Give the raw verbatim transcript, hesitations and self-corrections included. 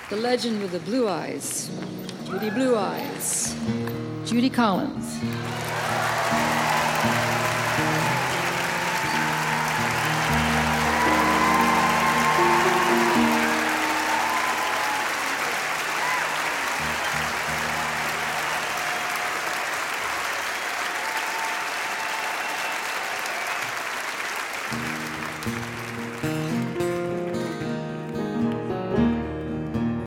The legend with the blue eyes. Judy Blue Eyes. Judy Collins.